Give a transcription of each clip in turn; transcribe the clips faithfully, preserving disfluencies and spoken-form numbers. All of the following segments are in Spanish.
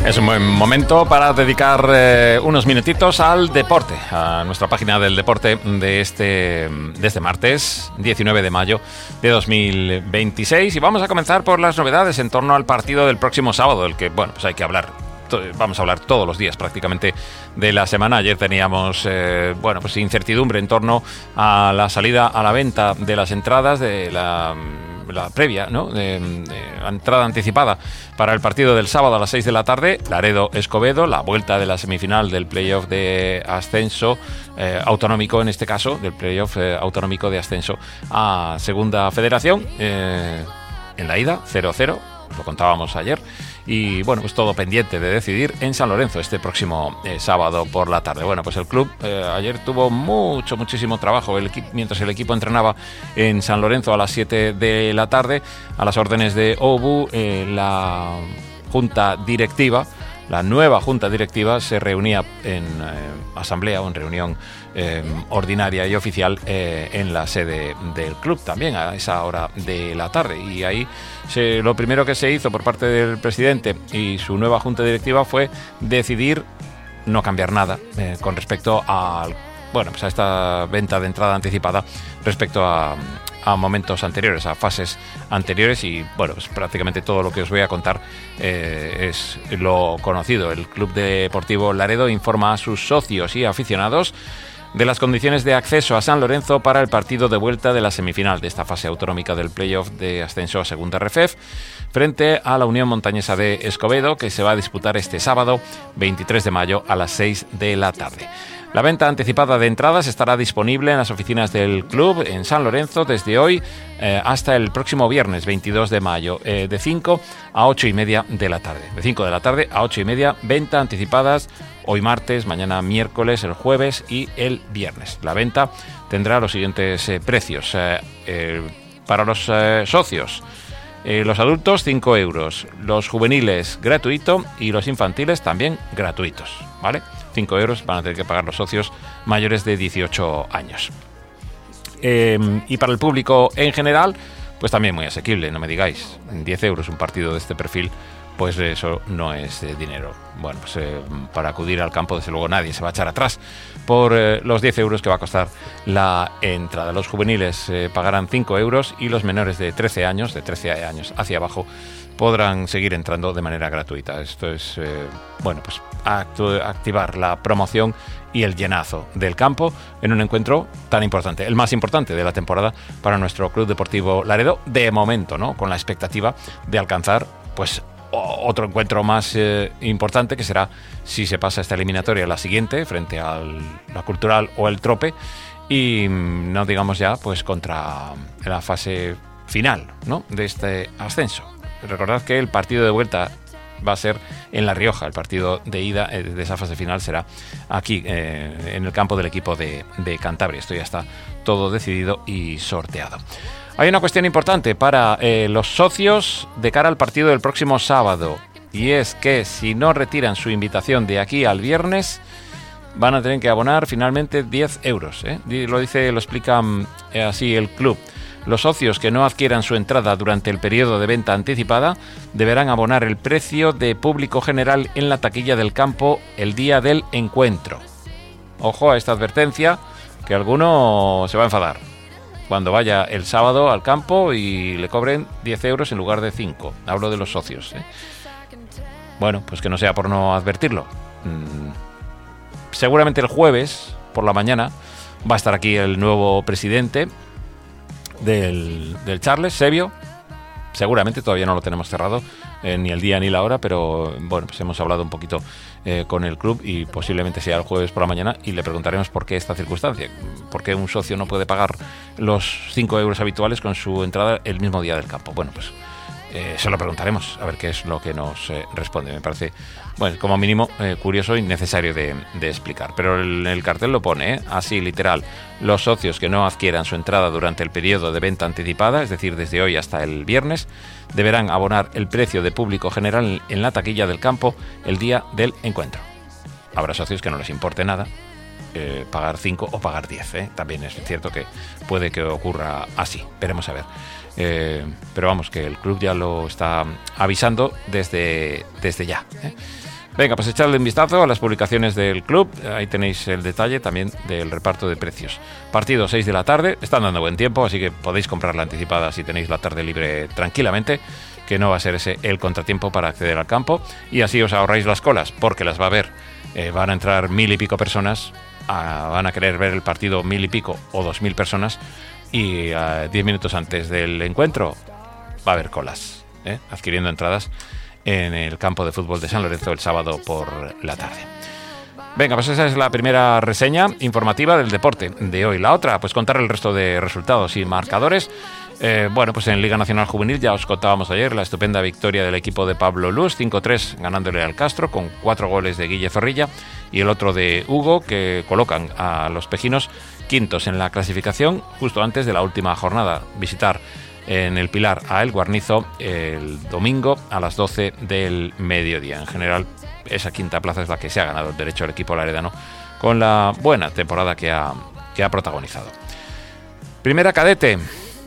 Es un buen momento para dedicar eh, unos minutitos al deporte, a nuestra página del deporte de este, de este martes, diecinueve de mayo de dos mil veintiséis. Y vamos a comenzar por las novedades en torno al partido del próximo sábado, del que, bueno, pues hay que hablar. Vamos a hablar todos los días prácticamente de la semana. Ayer teníamos eh, bueno, pues incertidumbre en torno a la salida a la venta de las entradas de la, la previa, ¿no? de, de la entrada anticipada para el partido del sábado a las seis de la tarde, Laredo-Escobedo, la vuelta de la semifinal del playoff de ascenso eh, autonómico, en este caso, del playoff eh, autonómico de ascenso a Segunda Federación. Eh, en la ida, cero cero, lo contábamos ayer. Y bueno, pues todo pendiente de decidir en San Lorenzo este próximo eh, sábado por la tarde. Bueno, pues el club eh, ayer tuvo mucho, muchísimo trabajo el equipo, mientras el equipo entrenaba en San Lorenzo a las siete de la tarde, a las órdenes de Obu, eh, la junta directiva, la nueva junta directiva se reunía en eh, asamblea o en reunión eh, ordinaria y oficial eh, en la sede del club también a esa hora de la tarde. Y ahí se, lo primero que se hizo por parte del presidente y su nueva junta directiva fue decidir no cambiar nada eh, con respecto al bueno, pues a esta venta de entrada anticipada respecto a, a momentos anteriores, a fases anteriores. Y bueno, pues prácticamente todo lo que os voy a contar eh, es lo conocido. El Club Deportivo Laredo informa a sus socios y aficionados de las condiciones de acceso a San Lorenzo para el partido de vuelta de la semifinal de esta fase autonómica del playoff de ascenso a Segunda R F E F frente a la Unión Montañesa de Escobedo, que se va a disputar este sábado veintitrés de mayo a las seis de la tarde. La venta anticipada de entradas estará disponible en las oficinas del club en San Lorenzo desde hoy eh, hasta el próximo viernes veintidós de mayo, eh, de cinco a ocho y media de la tarde. De cinco de la tarde a ocho y media, venta anticipadas hoy martes, mañana miércoles, el jueves y el viernes. La venta tendrá los siguientes eh, precios. Eh, eh, para los eh, socios, eh, los adultos cinco euros, los juveniles gratuito y los infantiles también gratuitos, ¿vale? cinco euros van a tener que pagar los socios mayores de dieciocho años. Eh, y para el público en general, pues también muy asequible, no me digáis. diez euros un partido de este perfil, pues eso no es eh, dinero. Bueno, pues eh, para acudir al campo, desde luego nadie se va a echar atrás por eh, los diez euros que va a costar la entrada. Los juveniles eh, pagarán cinco euros y los menores de trece años, de trece años hacia abajo, podrán seguir entrando de manera gratuita. Esto es, eh, bueno, pues actu- activar la promoción y el llenazo del campo en un encuentro tan importante, el más importante de la temporada para nuestro Club Deportivo Laredo, de momento, ¿no? Con la expectativa de alcanzar, pues, otro encuentro más eh, importante, que será, si se pasa esta eliminatoria, la siguiente, frente a la Cultural o el Trope, y no digamos ya, pues, contra la fase final, ¿no? De este ascenso. Recordad que el partido de vuelta va a ser en La Rioja, el partido de ida eh, de esa fase final será aquí, eh, en el campo del equipo de, de Cantabria. Esto ya está todo decidido y sorteado. Hay una cuestión importante para eh, los socios de cara al partido del próximo sábado, y es que si no retiran su invitación de aquí al viernes, van a tener que abonar finalmente diez euros. ¿eh? Lo dice, lo explica eh, así el club. Los socios que no adquieran su entrada durante el periodo de venta anticipada deberán abonar el precio de público general en la taquilla del campo el día del encuentro. Ojo a esta advertencia, que alguno se va a enfadar cuando vaya el sábado al campo y le cobren diez euros en lugar de cinco. Hablo de los socios, ¿eh? Bueno, pues que no sea por no advertirlo. Mm, seguramente el jueves por la mañana va a estar aquí el nuevo presidente del, del Charles, Sebio. Seguramente todavía no lo tenemos cerrado, eh, ni el día ni la hora, pero bueno, pues hemos hablado un poquito eh, con el club y posiblemente sea el jueves por la mañana, y le preguntaremos por qué esta circunstancia, por qué un socio no puede pagar los cinco euros habituales con su entrada el mismo día del campo. Bueno, pues eh, se lo preguntaremos, a ver qué es lo que nos eh, responde. Me parece, bueno, como mínimo eh, curioso y necesario de, de explicar. Pero el, el cartel lo pone, ¿eh? así, literal: los socios que no adquieran su entrada durante el periodo de venta anticipada, es decir, desde hoy hasta el viernes, deberán abonar el precio de público general en la taquilla del campo el día del encuentro. Habrá socios que no les importe nada eh, pagar cinco o pagar diez, ¿eh? También es cierto que puede que ocurra así, veremos a ver. Eh, pero vamos, que el club ya lo está avisando desde, desde ya, ¿eh? Venga, pues echadle un vistazo a las publicaciones del club. Ahí tenéis el detalle también del reparto de precios. Partido seis de la tarde. Están dando buen tiempo, así que podéis comprarla anticipada si tenéis la tarde libre tranquilamente, que no va a ser ese el contratiempo para acceder al campo. Y así os ahorráis las colas, porque las va a haber. Eh, van a entrar mil y pico personas. A, van a querer ver el partido mil y pico o dos mil personas. Y a diez minutos antes del encuentro va a haber colas, ¿eh? adquiriendo entradas en el campo de fútbol de San Lorenzo el sábado por la tarde. Venga, pues esa es la primera reseña informativa del deporte de hoy. La otra, pues contar el resto de resultados y marcadores. Eh, bueno, pues en Liga Nacional Juvenil ya os contábamos ayer la estupenda victoria del equipo de Pablo Luz, cinco tres ganándole al Castro, con cuatro goles de Guille Zorrilla y el otro de Hugo, que colocan a los pejinos quintos en la clasificación justo antes de la última jornada. Visitar en el Pilar a El Guarnizo el domingo a las doce del mediodía. En general, esa quinta plaza es la que se ha ganado el derecho al equipo laredano con la buena temporada que ha, que ha protagonizado. Primera cadete.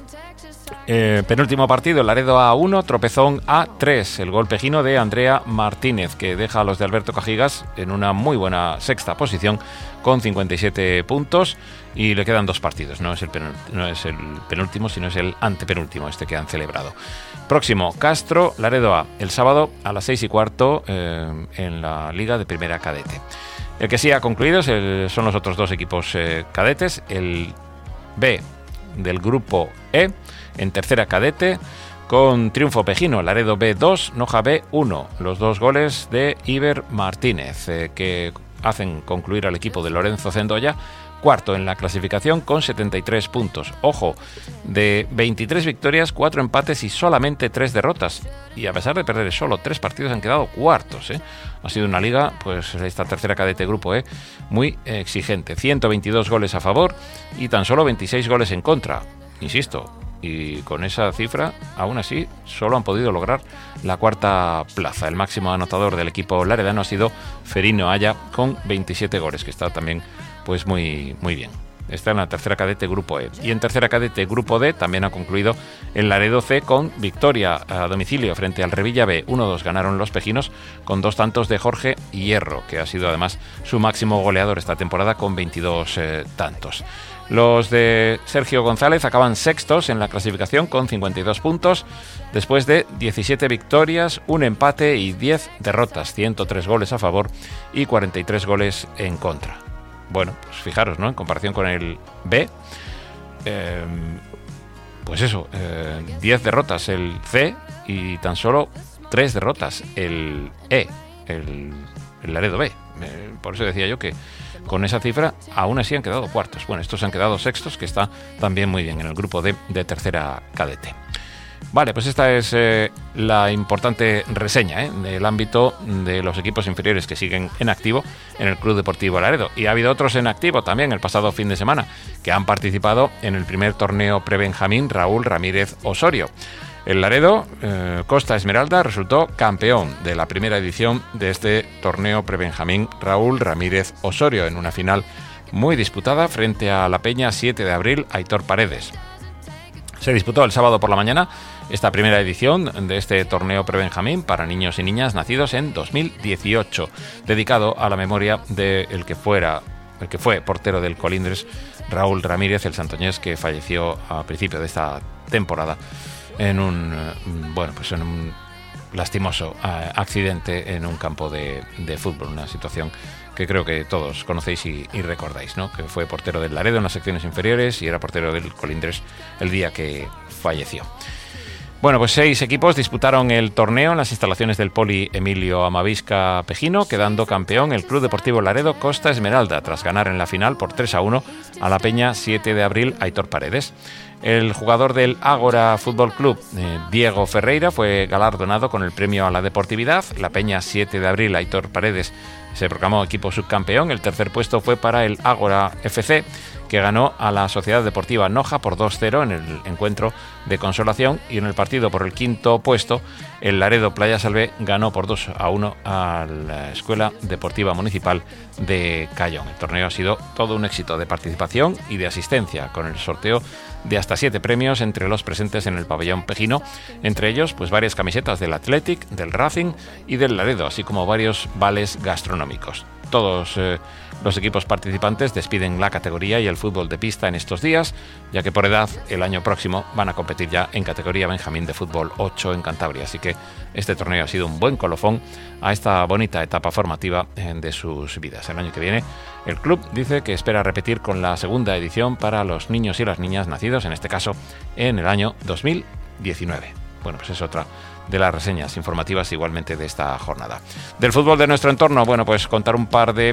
Eh, penúltimo partido, Laredo A uno, Tropezón A tres, el gol pejino de Andrea Martínez, que deja a los de Alberto Cajigas en una muy buena sexta posición con cincuenta y siete puntos, y le quedan dos partidos, no es el, penúltimo, no es el penúltimo, sino es el antepenúltimo, este que han celebrado. Próximo, Castro, Laredo A, el sábado a las seis y cuarto eh, en la Liga de Primera Cadete. El que sí ha concluido es el, son los otros dos equipos eh, cadetes, el B del grupo E, en tercera cadete, con triunfo pejino, Laredo B dos, Noja B uno, los dos goles de Iber Martínez, eh, que hacen concluir al equipo de Lorenzo Cendoya, cuarto en la clasificación con setenta y tres puntos. Ojo, de veintitrés victorias, cuatro empates y solamente tres derrotas. Y a pesar de perder solo tres partidos, han quedado cuartos, ¿eh? Ha sido una liga, pues esta tercera cadete grupo E, muy exigente. ciento veintidós goles a favor y tan solo veintiséis goles en contra. Insisto, y con esa cifra, aún así, solo han podido lograr la cuarta plaza. El máximo anotador del equipo laredano ha sido Ferino Aya, con veintisiete goles, que está también pues muy, muy bien. Está en la tercera cadete grupo E. Y en tercera cadete grupo D también ha concluido el Laredo C con victoria a domicilio frente al Revilla B. uno dos ganaron los pejinos con dos tantos de Jorge Hierro, que ha sido además su máximo goleador esta temporada con veintidós eh, tantos. Los de Sergio González acaban sextos en la clasificación con cincuenta y dos puntos, después de diecisiete victorias, un empate y diez derrotas, ciento tres goles a favor y cuarenta y tres goles en contra. Bueno, pues fijaros, ¿no? En comparación con el B, eh, pues eso, eh, diez derrotas el C y tan solo tres derrotas el E, el, el Laredo B. Eh, por eso decía yo que con esa cifra aún así han quedado cuartos. Bueno, estos han quedado sextos, que está también muy bien en el grupo D de tercera cadete. Vale, pues esta es eh, la importante reseña ¿eh? del ámbito de los equipos inferiores que siguen en activo en el Club Deportivo Laredo. Y ha habido otros en activo también el pasado fin de semana, que han participado en el primer torneo prebenjamín Raúl Ramírez Osorio. El Laredo, eh, Costa Esmeralda, resultó campeón de la primera edición de este torneo prebenjamín Raúl Ramírez Osorio, en una final muy disputada frente a la Peña siete de abril Aitor Paredes. Se disputó el sábado por la mañana esta primera edición de este torneo prebenjamín para niños y niñas nacidos en dos mil dieciocho, dedicado a la memoria del que fuera, el que fue portero del Colindres, Raúl Ramírez, el santoñés, que falleció a principio de esta temporada en un bueno pues en un lastimoso uh, accidente en un campo de, de fútbol, una situación que creo que todos conocéis y, y recordáis, ¿no? Que fue portero del Laredo en las secciones inferiores y era portero del Colindres el día que falleció. Bueno, pues seis equipos disputaron el torneo en las instalaciones del Poli Emilio Amavisca Pejino, quedando campeón el Club Deportivo Laredo Costa Esmeralda, tras ganar en la final por tres a uno a la Peña siete de abril Aitor Paredes. El jugador del Ágora Fútbol Club, eh, Diego Ferreira, fue galardonado con el premio a la deportividad. La Peña siete de abril Aitor Paredes se proclamó equipo subcampeón. El tercer puesto fue para el Ágora F C, que ganó a la Sociedad Deportiva Noja por dos cero en el encuentro de consolación, y en el partido por el quinto puesto, el Laredo Playa Salvé ganó por dos a uno a la Escuela Deportiva Municipal de Cayón. El torneo ha sido todo un éxito de participación y de asistencia, con el sorteo de hasta siete premios entre los presentes en el pabellón pejino, entre ellos pues varias camisetas del Athletic, del Racing y del Laredo, así como varios vales gastronómicos. Todos eh, los equipos participantes despiden la categoría y el fútbol de pista en estos días, ya que por edad el año próximo van a competir ya en categoría Benjamín de fútbol ocho en Cantabria, así que este torneo ha sido un buen colofón a esta bonita etapa formativa de sus vidas. El año que viene el club dice que espera repetir con la segunda edición para los niños y las niñas nacidos, en este caso, en el año dos mil diecinueve. Bueno, pues es otra de las reseñas informativas igualmente de esta jornada. Del fútbol de nuestro entorno, bueno, pues contar un par de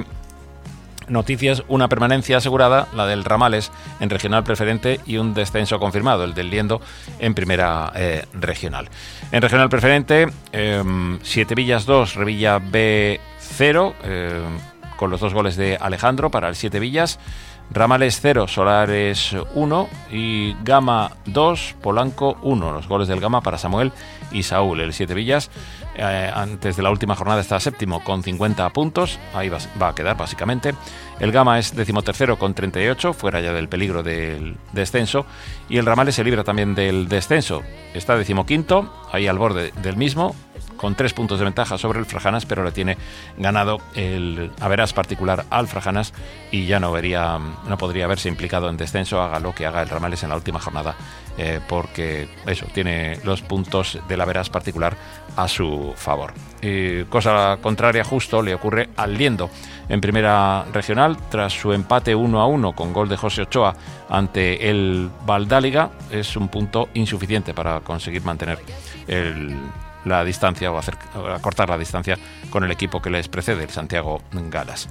noticias: una permanencia asegurada, la del Ramales en regional preferente, y un descenso confirmado, el del Liendo en primera eh, regional. En regional preferente, eh, Siete Villas dos, Revilla B cero, eh, con los dos goles de Alejandro para el Siete Villas. Ramales cero, Solares uno y Gama dos, Polanco uno. Los goles del Gama para Samuel y Saúl. El Siete Villas, eh, antes de la última jornada, está séptimo con cincuenta puntos. Ahí va, va a quedar básicamente. El Gama es decimotercero con treinta y ocho, fuera ya del peligro del descenso. Y el Ramales se libra también del descenso. Está decimoquinto, ahí al borde del mismo, con tres puntos de ventaja sobre el Frajanas, pero le tiene ganado el haberas particular al Frajanas y ya no vería, no podría verse implicado en descenso, haga lo que haga el Ramales en la última jornada, eh, porque eso, tiene los puntos del haberas particular a su favor. Y cosa contraria justo le ocurre al Liendo en primera regional, tras su empate uno a uno con gol de José Ochoa ante el Valdáliga. Es un punto insuficiente para conseguir mantener el la distancia o hacer, acortar la distancia con el equipo que les precede, el Santiago Galas.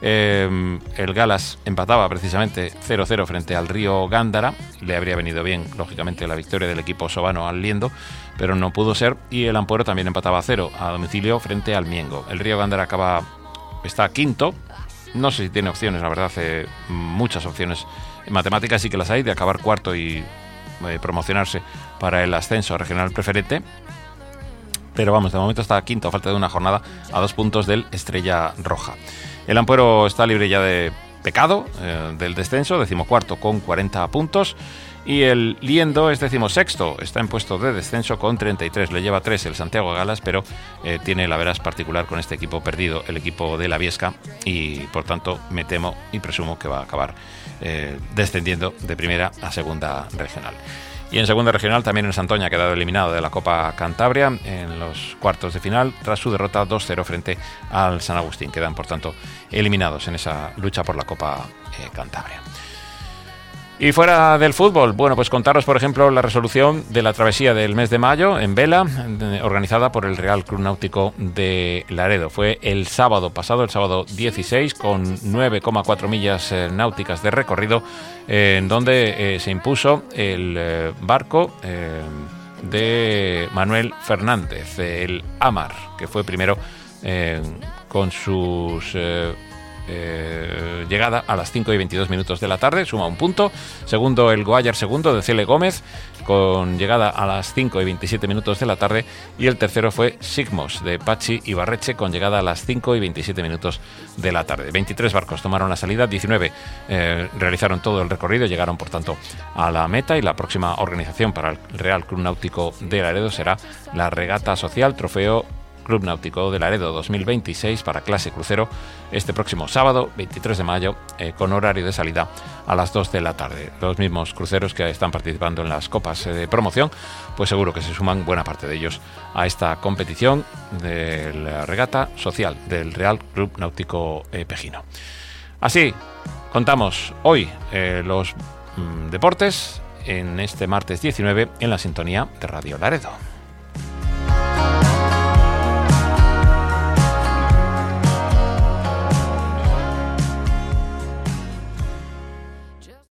Eh, el Galas empataba precisamente cero cero frente al Río Gándara. Le habría venido bien, lógicamente, la victoria del equipo sobano al Liendo, pero no pudo ser. Y el Ampuero también empataba a cero a domicilio frente al Miengo. El Río Gándara acaba, está quinto. No sé si tiene opciones, la verdad, hace muchas opciones matemáticas, sí que las hay, de acabar cuarto y eh, promocionarse para el ascenso regional preferente. Pero vamos, de momento está quinto, a falta de una jornada, a dos puntos del Estrella Roja. El Ampuero está libre ya de pecado eh, del descenso, decimocuarto con cuarenta puntos. Y el Liendo es decimosexto, está en puesto de descenso con treinta y tres, le lleva tres el Santiago Galas, pero eh, tiene el haberas particular con este equipo perdido, el equipo de la Viesca, y por tanto me temo y presumo que va a acabar eh, descendiendo de primera a segunda regional. Y en segunda regional también el Santoña ha quedado eliminado de la Copa Cantabria en los cuartos de final tras su derrota dos cero frente al San Agustín. Quedan, por tanto, eliminados en esa lucha por la Copa eh, Cantabria. Y fuera del fútbol, bueno, pues contaros, por ejemplo, la resolución de la travesía del mes de mayo en vela, organizada por el Real Club Náutico de Laredo. Fue el sábado pasado, el sábado dieciséis, con nueve coma cuatro millas eh, náuticas de recorrido, eh, en donde eh, se impuso el eh, barco eh, de Manuel Fernández, el Amar, que fue primero eh, con sus... Eh, Eh, llegada a las cinco y veintidós minutos de la tarde, suma un punto. Segundo, el Goayar segundo de Cele Gómez, con llegada a las cinco y veintisiete minutos de la tarde. Y el tercero fue Sigmos de Pachi Ibarreche, con llegada a las cinco y veintisiete minutos de la tarde. veintitrés barcos tomaron la salida, diecinueve eh, realizaron todo el recorrido, llegaron por tanto a la meta. Y la próxima organización para el Real Club Náutico de Laredo será la regata social Trofeo Club Náutico de Laredo dos mil veintiséis para clase crucero, este próximo sábado veintitrés de mayo, eh, con horario de salida a las dos de la tarde. Los mismos cruceros que están participando en las copas de promoción, pues seguro que se suman buena parte de ellos a esta competición de la regata social del Real Club Náutico eh, Pejino. Así contamos hoy eh, los mm, deportes en este martes diecinueve en la sintonía de Radio Laredo.